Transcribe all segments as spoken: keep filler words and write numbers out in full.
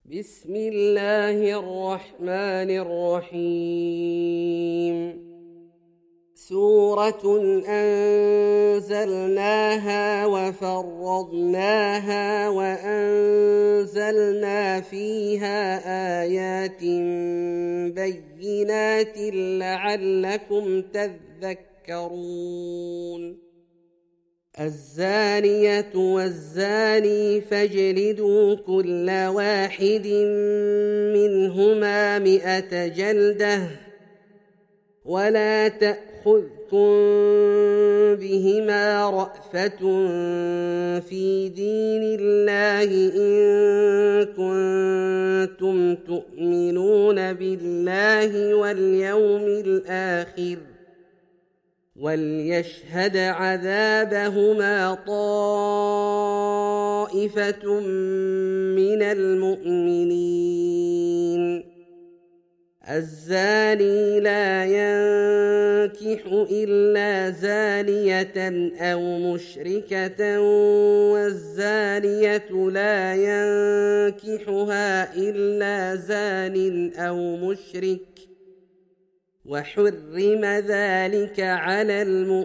بسم الله الرحمن الرحيم سورة أنزلناها وفرضناها وأنزلنا فيها آيات بينات لعلكم تذكرون الزانية والزاني فاجلدوا كل واحد منهما مئة جلدة ولا تأخذكم بهما رأفة في دين الله إن كنتم تؤمنون بالله واليوم الآخر وليشهد عذابهما طائفة من المؤمنين الزاني لا ينكح إلا زانية أو مشركة والزانية لا ينكحها إلا زان أو مشرك وحرم ذلك على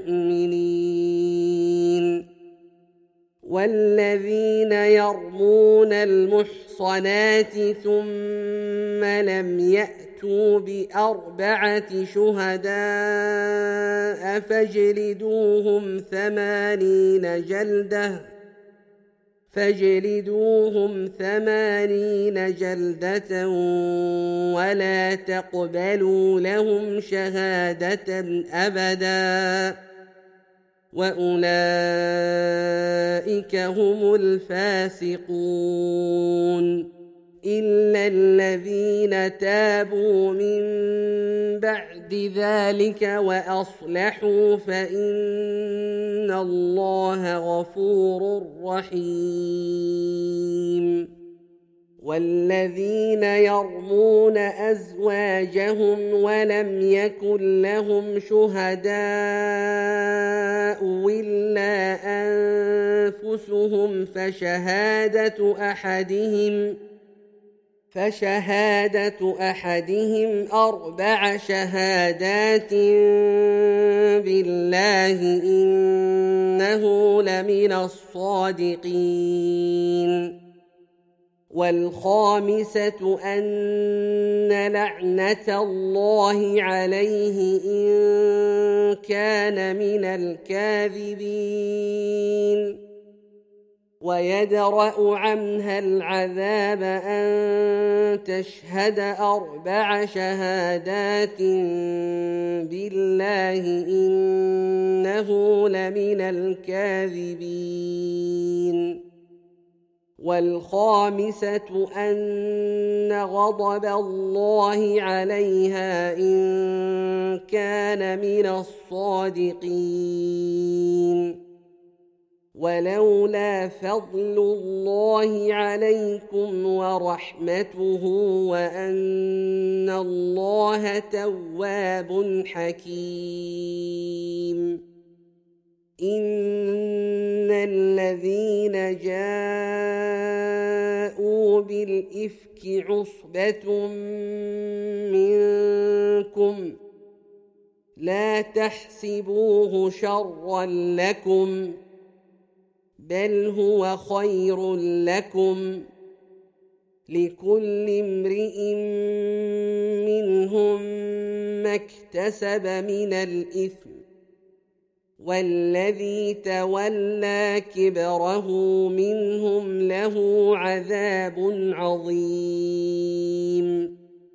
المؤمنين والذين يرمون المحصنات ثم لم يأتوا بأربعة شهداء فاجلدوهم ثمانين جلدة فاجلدوهم ثمانين جلدة ولا تقبلوا لهم شهادة أبدا وأولئك هم الفاسقون إلا الذين تابوا من بعد ذلك وأصلحوا فإن الله غفور رحيم والذين يرمون أزواجهم ولم يكن لهم شهداء إلا أنفسهم فشهادة أحدهم فشهادة أحدهم أربع شهادات بالله إنه لمن الصادقين والخامسة أن لعنة الله عليه إن كان من الكاذبين ويدرأ عنها العذاب أن تشهد أربع شهادات بالله إنه لمن الكاذبين والخامسة أن غضب الله عليها إن كان من الصادقين ولولا فضل الله عليكم ورحمته وأن الله تواب حكيم إن الذين جاءوا بالإفك عصبة منكم لا تحسبوه شرا لكم بل هو خير لكم لكل امرئ منهم ما اكتسب من الإثم والذي تولى كبره منهم له عذاب عظيم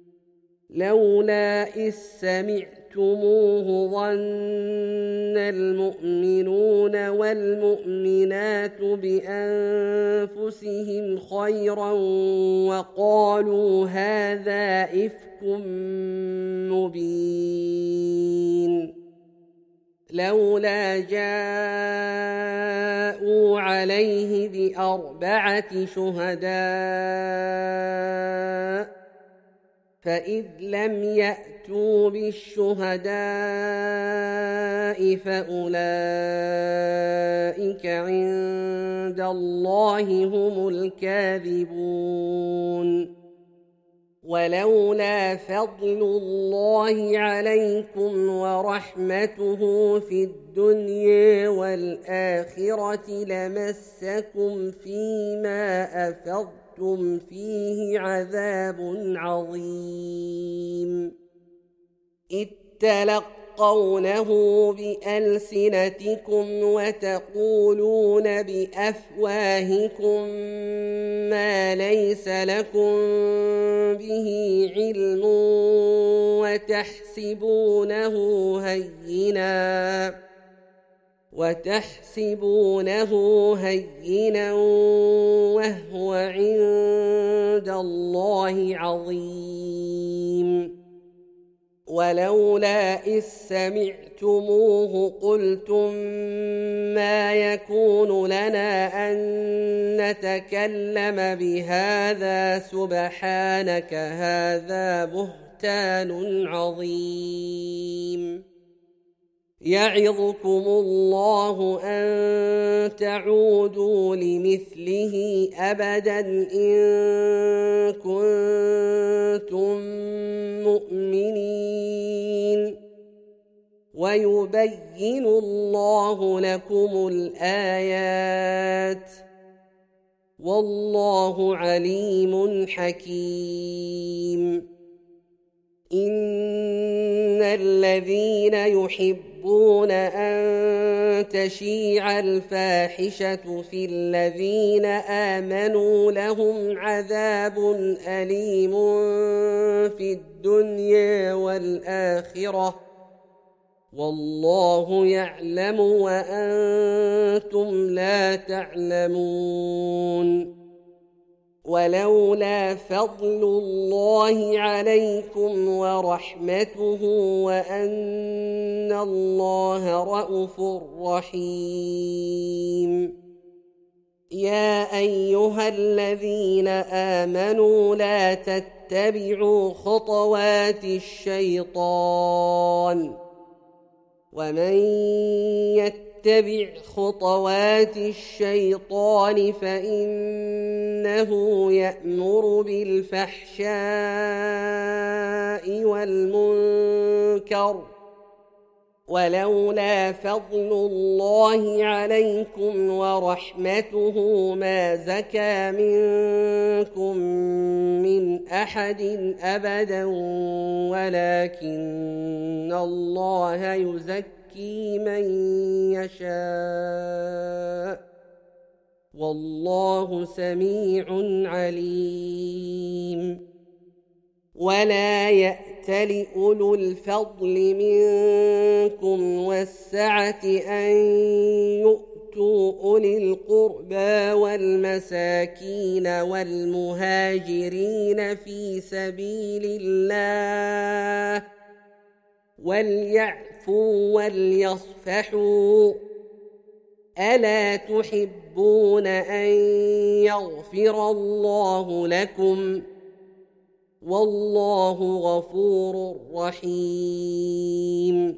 لولا إذ سمعتموه ظن المؤمنون والمؤمنات بأنفسهم خيرا وقالوا هذا إفك مبين لولا جاءوا عليه بأربعة شهداء فإذ لم يأتوا بالشهداء فأولئك عند الله هم الكاذبون ولولا فضل الله عليكم ورحمته في الدنيا والآخرة لمسكم فيما أفضتم فيه عذاب عظيم إذ تلقونه بألسنتكم وتقولون بأفواهكم ما ليس لكم به علم وتحسبونه هينا وتحسبونه هينا وهو عند الله عظيم ولولا إذ سمعتموه قلتم ما يكون لنا أن نتكلم بهذا سبحانك هذا بهتان عظيم يعظكم الله أن تعودوا لمثله أبدا إن كنتم مؤمنين ويبين الله لكم الآيات والله عليم حكيم إن الذين يحبون أن تشيع الفاحشة في الذين آمنوا لهم عذاب أليم في الدنيا والآخرة والله يعلم وأنتم لا تعلمون ولولا فضل الله عليكم ورحمته وأن الله رءوف رحيم يا أيها الذين آمنوا لا تتبعوا خطوات الشيطان ومن يتبع خطوات الشيطان فإنه يأمر بالفحشاء والمنكر ولولا فضل الله عليكم ورحمته ما زكى منكم من أحد أبدا ولكن الله يزكي من يشاء والله سميع عليم ولا يأتل أولو الفضل منكم والسعة أن يؤتوا أولي القربى والمساكين والمهاجرين في سبيل الله وليعفوا وليصفحوا ألا تحبون أن يغفر الله لكم والله غفور رحيم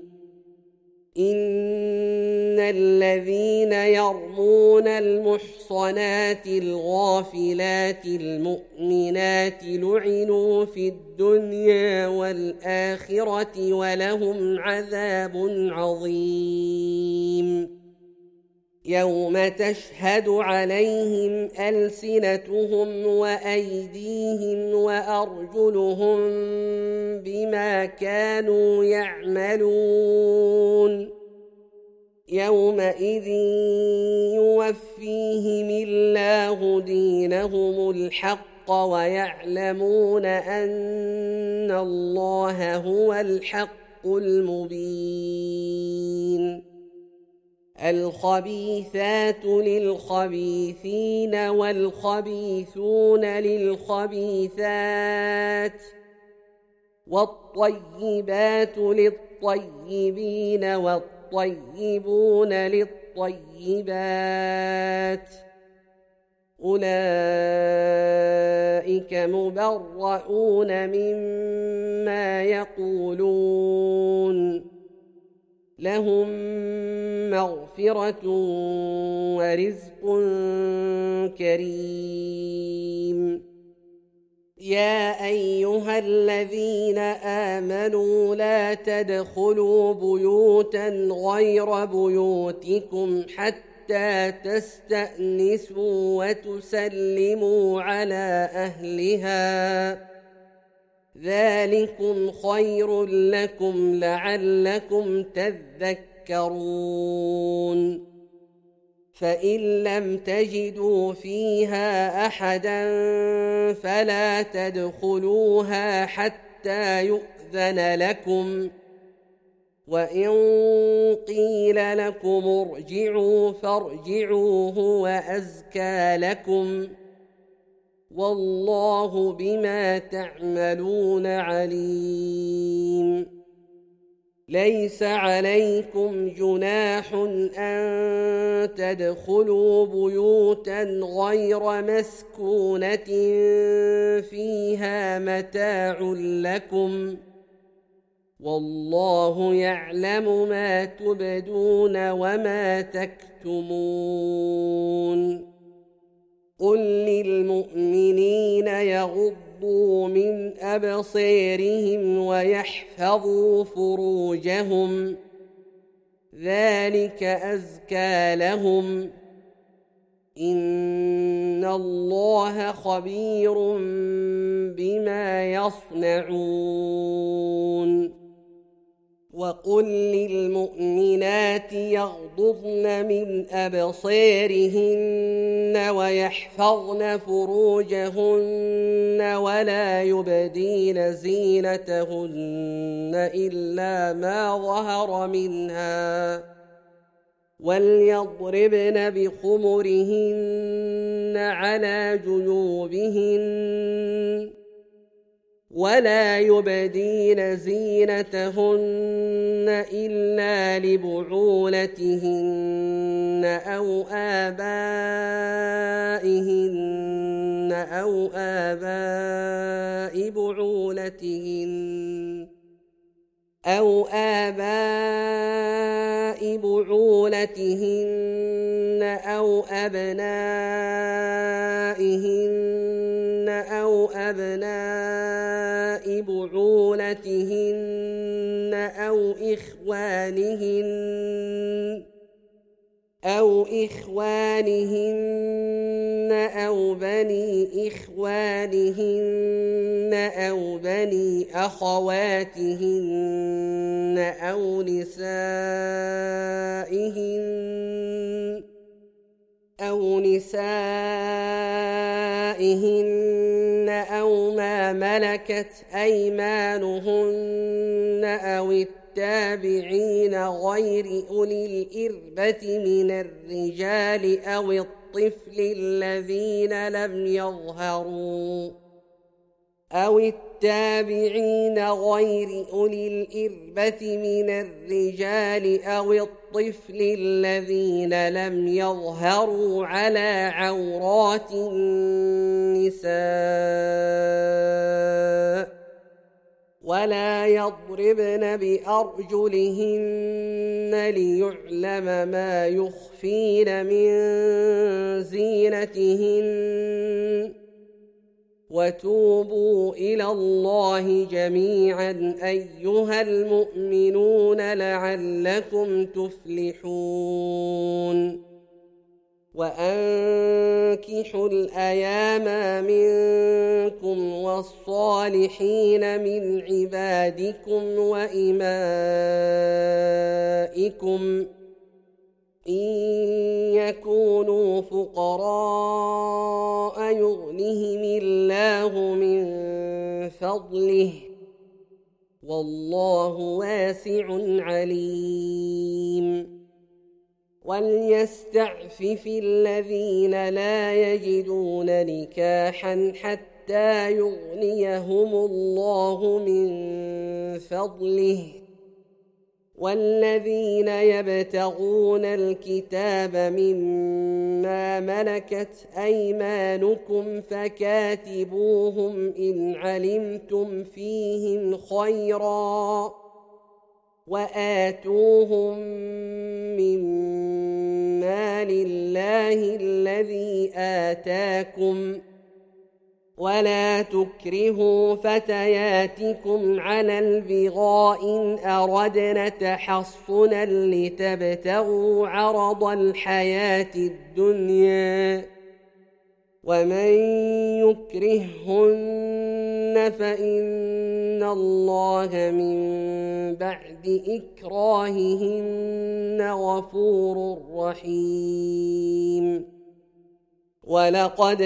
إن الذين يرمون المحصنات الغافلات المؤمنات لعنوا في الدنيا والآخرة ولهم عذاب عظيم يوم تشهد عليهم ألسنتهم وأيديهم وأرجلهم بما كانوا يعملون يومئذ يوفيهم الله دينهم الحق ويعلمون أن الله هو الحق المبين الخبيثات للخبيثين والخبيثون للخبيثات والطيبات للطيبين والطيبون للطيبات أولئك أولئك مبرؤون مما يقولون لهم مغفرة ورزق كريم يا أيها الذين آمنوا لا تدخلوا بيوتا غير بيوتكم حتى تستأنسوا وتسلموا على أهلها ذلكم خير لكم لعلكم تذكرون فإن لم تجدوا فيها أحدا فلا تدخلوها حتى يؤذن لكم وإن قيل لكم ارجعوا فارجعوا هو أزكى لكم والله بما تعملون عليم ليس عليكم جناح أن تدخلوا بيوتا غير مسكونة فيها متاع لكم والله يعلم ما تبدون وما تكتمون قل للمؤمنين يغضوا من أبصارهم ويحفظوا فروجهم ذلك أزكى لهم إن الله خبير بما يصنعون وقل للمؤمنات يغضضن من أبصارهن ويحفظن فروجهن ولا يبدين زينتهن إلا ما ظهر منها وليضربن بخمرهن على جيوبهن ولا يبدين زينتهن إلا لبعولتهن أو آبائهن أو آباء بعولتهن أو آباء بعولتهن أو أبنائهن أو أبناء بعولتهن أو إخوانهن أو إخوانهن أو بني إخوانهن أو بني أخواتهن أو نسائهن أو نسائهن أو ما ملكت أيمانهن أو التابعين غير أولي الإربة من الرجال أو الطفل الذين لم يظهروا أو التابعين غير أولي الإربة من الرجال أو الطفل الذين لم يظهروا على عورات النساء ولا يضربن بأرجلهن ليعلم ما يخفين من زينتهن وتوبوا إلى الله جميعا أيها المؤمنون لعلكم تفلحون وأنكحوا الأيام منكم والصالحين من عبادكم وإمائكم إن يكونوا فقراء يغنهم الله من فضله والله واسع عليم وليستعفف الذين لا يجدون نكاحا حتى يغنيهم الله من فضله والذين يبتغون الكتاب مما ما ملكت أيمانكم فكاتبوهم إن علمتم فيهم خيرا وآتوهم من مال الله الذي آتاكم ولا تكرهوا فتياتكم على البغاء إن أردنا تحصنا لتبتغوا عرض الحياة الدنيا ومن يكرههن فإن الله من بعد إكراههن غفور رحيم ولقد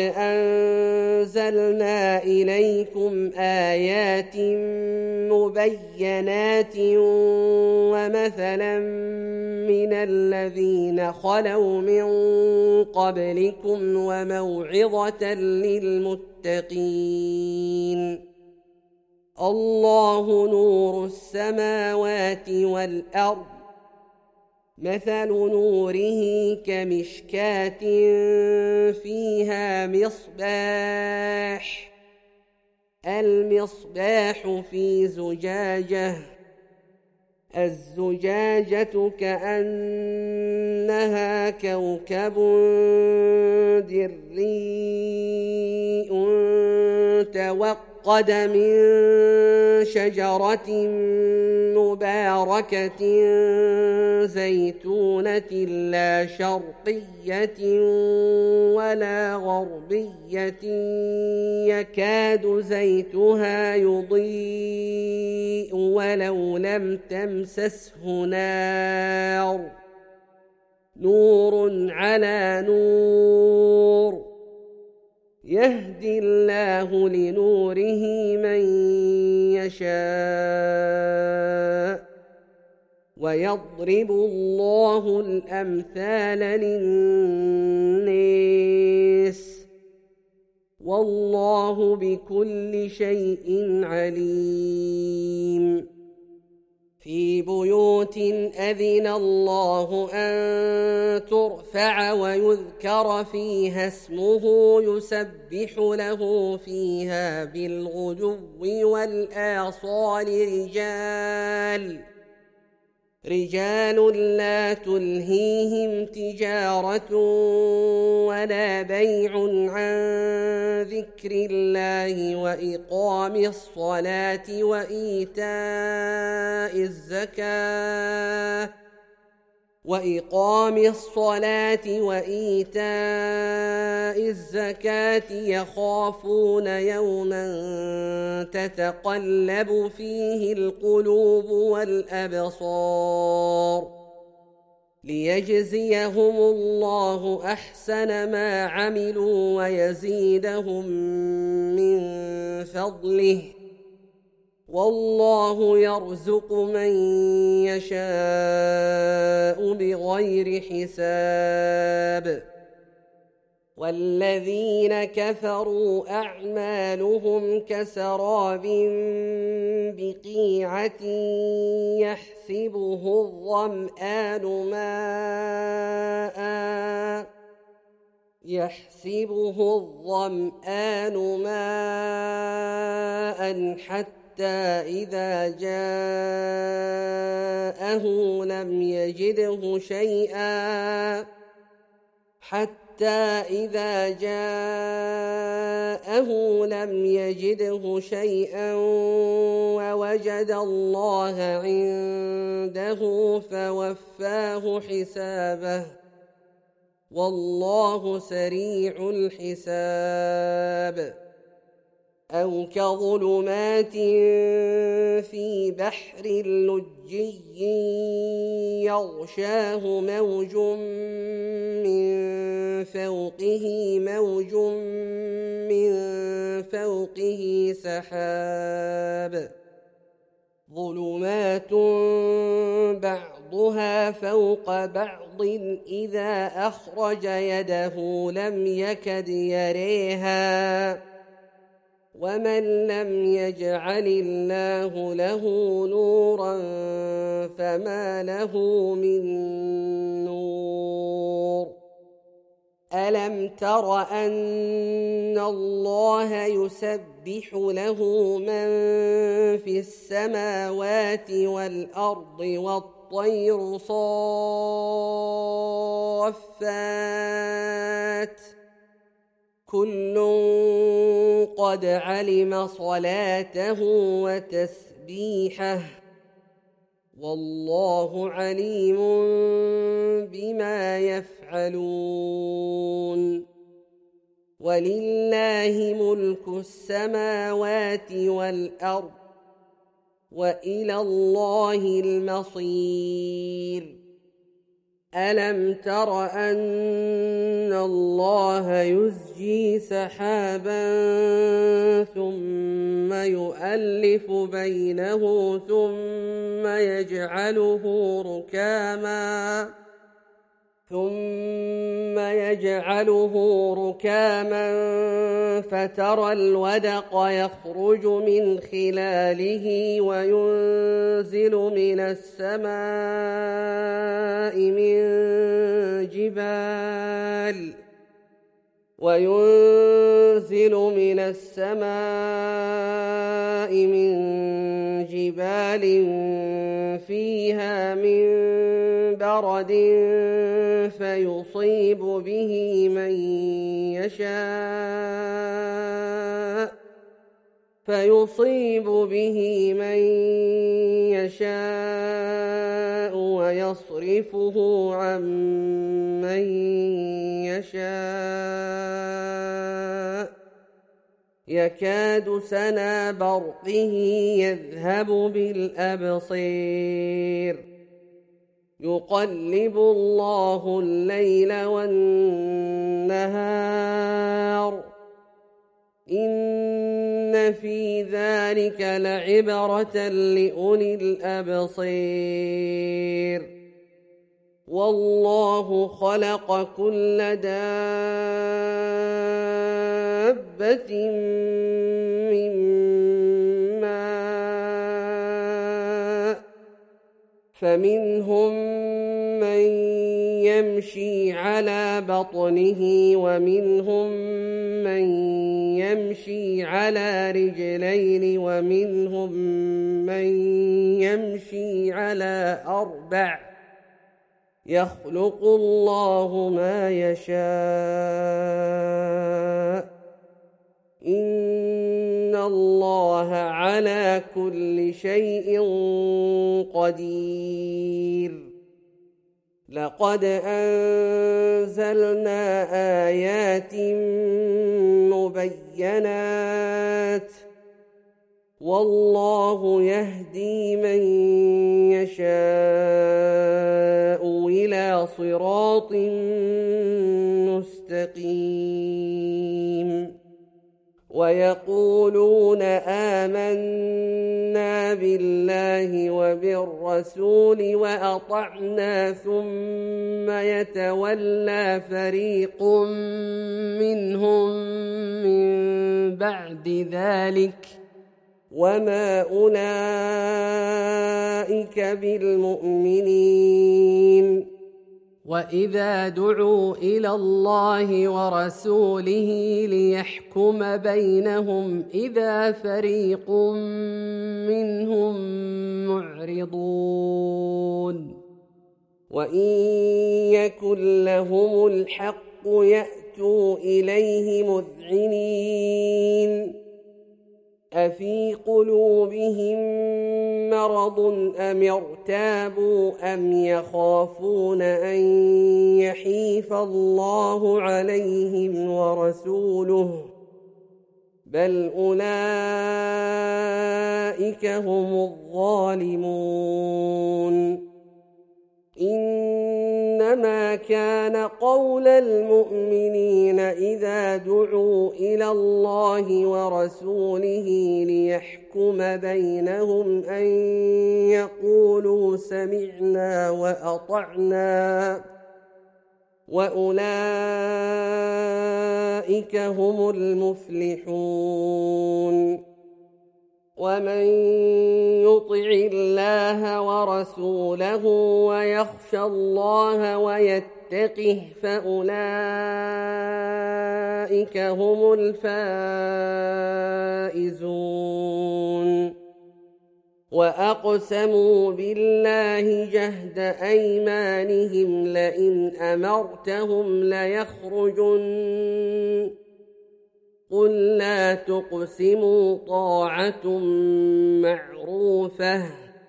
أنزلنا إليكم آيات مبينات ومثلا من الذين خلوا من قبلكم وموعظة للمتقين الله نور السماوات والأرض مثل نوره كمشكاة فيها مصباح المصباح في زجاجة الزجاجة كأنها كوكب دري توقد من شجرة مباركة زيتونة لا شرقية ولا غربية يكاد زيتها يضيء ولو لم تمسسه نار نور على نور يهدي الله لنوره من يشاء ويضرب الله الأمثال للناس والله بكل شيء عليم في بيوت أذن الله أن ترفع ويذكر فيها اسمه يسبح له فيها بالغدو والآصال رجال رجال لا تلهيهم تجارة ولا بيع عن ذكر الله وإقام الصلاة وإيتاء الزكاة وإقام الصلاة وإيتاء الزكاة يخافون يوما تتقلب فيه القلوب والأبصار ليجزيهم الله أحسن ما عملوا ويزيدهم من فضله والله يرزق من يشاء بغير حساب والذين كفروا أعمالهم كسراب بقيعة يحسبه الظمآن ماءً يحسبه الظمآن ماءً حتى إذا جاءه لم يجده شيئا حتى إذا جاءه لم يجده شيئا ووجد الله عنده فوفاه حسابه والله سريع الحساب أو كظلمات في بحر لجي يغشاه موج من فوقه موج من فوقه سحاب ظلمات بعضها فوق بعض إذا أخرج يده لم يكد يريها ومن لم يجعل الله له نورا فما له من نور ألم تر أن الله يسبح له من في السماوات والأرض والطير صافات كل قد علم صلاته وتسبيحه والله عليم بما يفعلون ولله ملك السماوات والأرض وإلى الله المصير ألم تر أن الله يزجي سحابا ثم يؤلف بينه ثم يجعله ركاما ثم يجعله ركاما فترى الودق يخرج من خلاله وينزل من السماء من جبال وينزل من السماء من جبال فيها من برد فيصيب به من يشاء فيصيب به من يشاء ويصرفه عن من يشاء يكاد سنا برقه يذهب بالأبصير يقلب الله الليل والنهار إن في ذلك لعبرة لأولي الأبصير والله خلق كل دابة من ماء فمنهم من يمشي على بطنه ومنهم من يمشي على رجلين ومنهم من يمشي على أربع يخلق الله ما يشاء إن الله على كل شيء قدير لقد أنزلنا آيات مبينات والله يهدي من يشاء إلى صراط مستقيم ويقولون آمنا بالله وبالرسول وأطعنا ثم يتولى فريق منهم من بعد ذلك وما أولئك بالمؤمنين وإذا دعوا إلى الله ورسوله ليحكم بينهم إذا فريق منهم معرضون وإن يكن لهم الحق يأتوا إليه مذعنين أفي قلوبهم مرض أم ارتابوا أم يخافون أن يحيف الله عليهم ورسوله بل أولئك هم الظالمون إنما كان قول المؤمنين إذا دعوا إلى الله ورسوله ليحكم بينهم أن يقولوا سمعنا وأطعنا وأولئك هم المفلحون ومن يطع الله ورسوله ويخشى الله ويتقه يتقه فأولئك هم الفائزون وأقسموا بالله جهد أيمانهم لئن أمرتهم ليخرجن قل لا تقسموا طاعة معروفة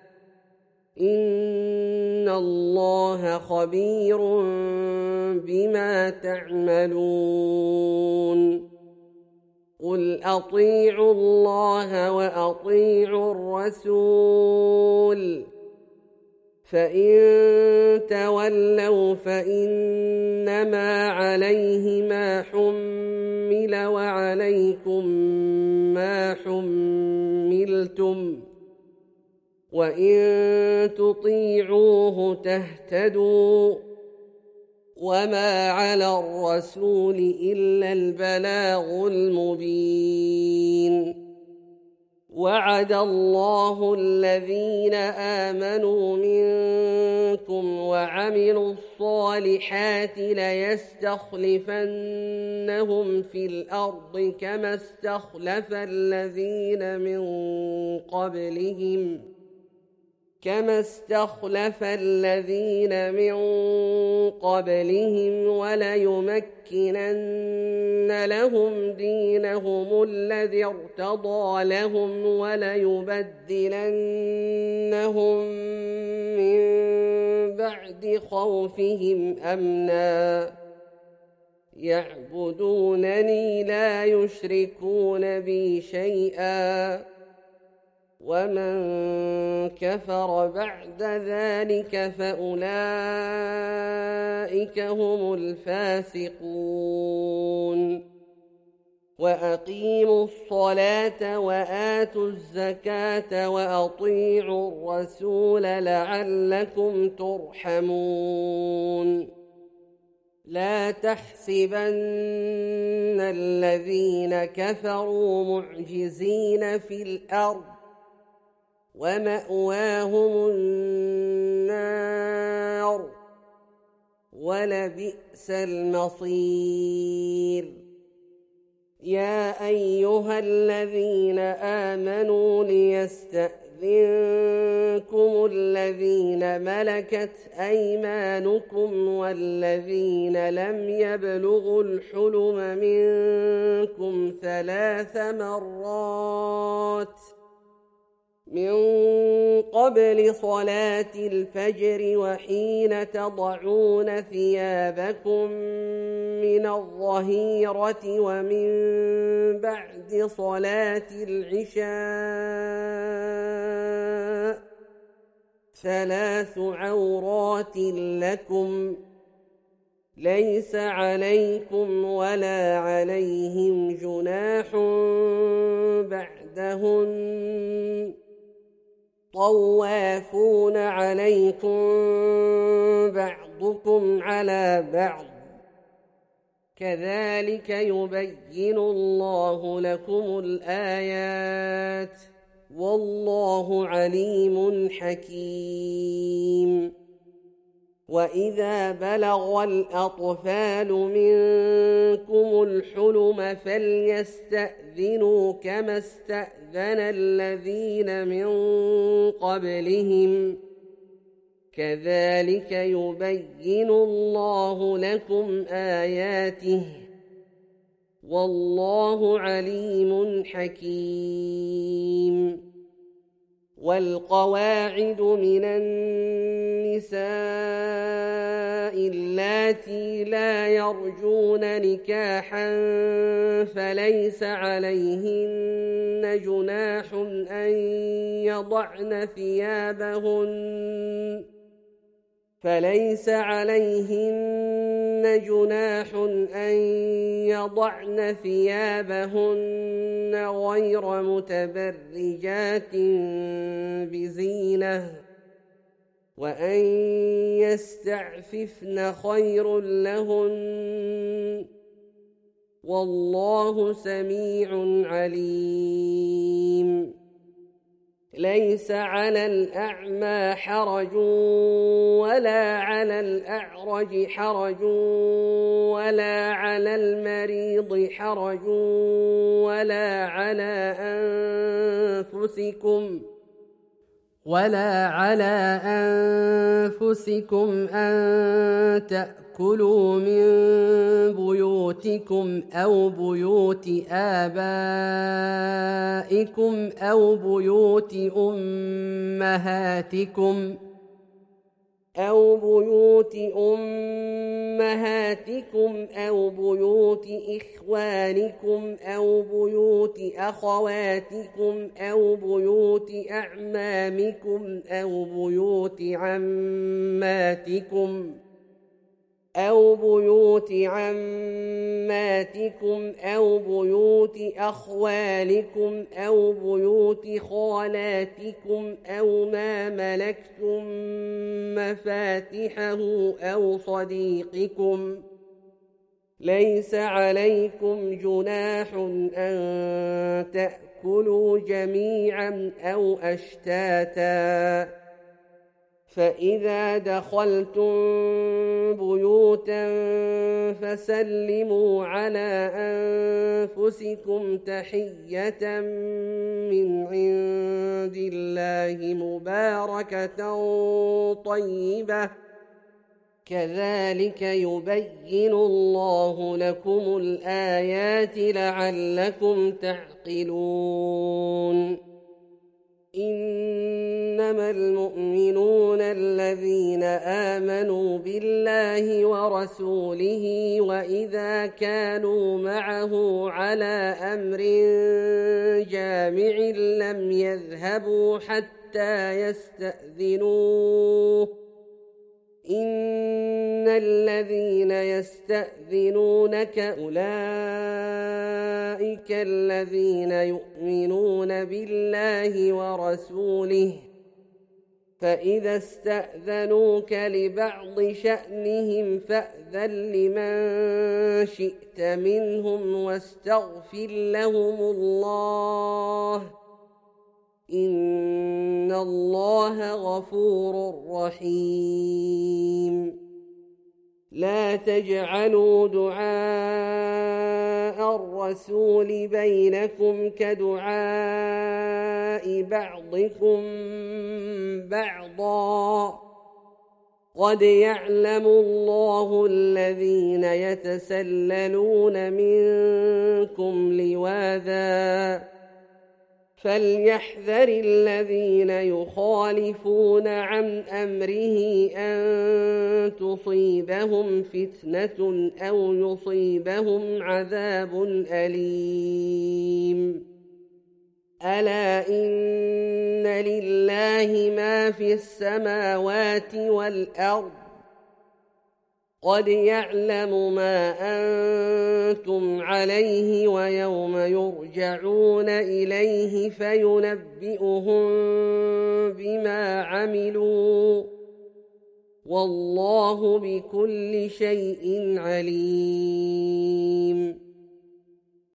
إن الله خبير بما تعملون قل أطيعوا الله وأطيعوا الرسول فإن تولوا فإنما عليه ما حمل وعليكم ما حملتم وإن تطيعوه تهتدوا وما على الرسول إلا البلاغ المبين وعد الله الذين آمنوا منكم وعملوا الصالحات ليستخلفنهم في الأرض كما استخلف الذين من قبلهم كما استخلف الذين من قبلهم وليمكنن لهم دينهم الذي ارتضى لهم وليبدلنهم من بعد خوفهم أمنا يعبدونني لا يشركون بي شيئا ومن كفر بعد ذلك فأولئك هم الفاسقون وأقيموا الصلاة وآتوا الزكاة وأطيعوا الرسول لعلكم ترحمون لا تحسبن الذين كفروا معجزين في الأرض ومأواهم النار ولبئس المصير يا أيها الذين آمنوا ليستأذنكم الذين ملكت أيمانكم والذين لم يبلغوا الحلم منكم ثلاث مرات من قبل صلاة الفجر وحين تضعون ثيابكم من الظهيرة ومن بعد صلاة العشاء ثلاث عورات لكم ليس عليكم ولا عليهم جناح بعدهن طوافون عليكم بعضكم على بعض كذلك يبين الله لكم الآيات والله عليم حكيم وإذا بلغ الأطفال منكم الحلم فليستأذنوا كما استأذن الذين من قبلهم كذلك يبين الله لكم آياته والله عليم حكيم والقواعد من النساء اللاتي لا يرجون نكاحا فليس عليهن جناح أن يضعن ثيابهن فليس عليهن جناح أن يضعن ثيابهن غير متبرجات بزينة وأن يستعففن خير لهن والله سميع عليم ليس على الأعمى حرج ولا على الأعرج حرج ولا على المريض حرج ولا على أنفسكم ولا على أنفسكم أن تأكلوا من بيوتكم أو بيوت آبائكم أو بيوت أمهاتكم أو بيوت أمهاتكم أو بيوت إخوانكم أو بيوت أخواتكم أو بيوت أعمامكم أو بيوت عماتكم أو بيوت عماتكم أو بيوت أخوالكم أو بيوت خالاتكم أو ما ملكتم مفاتحه أو صديقكم ليس عليكم جناح أن تأكلوا جميعا أو أشتاتا فإذا دخلتم بيوتا فسلموا على أنفسكم تحية من عند الله مباركة طيبة كذلك يبين الله لكم الآيات لعلكم تعقلون إنما المؤمنون الذين آمنوا بالله ورسوله وإذا كانوا معه على أمر جامع لم يذهبوا حتى يستأذنوه إن الذين يستأذنونك أولئك الذين يؤمنون بالله ورسوله فإذا استأذنوك لبعض شأنهم فأذن لمن شئت منهم واستغفر لهم الله إن الله غفور رحيم لا تجعلوا دعاء الرسول بينكم كدعاء بعضكم بعضا قد يعلم الله الذين يتسللون منكم لواذا فليحذر الذين يخالفون عن أمره أن تصيبهم فتنة أو يصيبهم عذاب أليم ألا إن لله ما في السماوات والأرض قد يعلم ما أنتم عليه ويوم يرجعون إليه فينبئهم بما عملوا والله بكل شيء عليم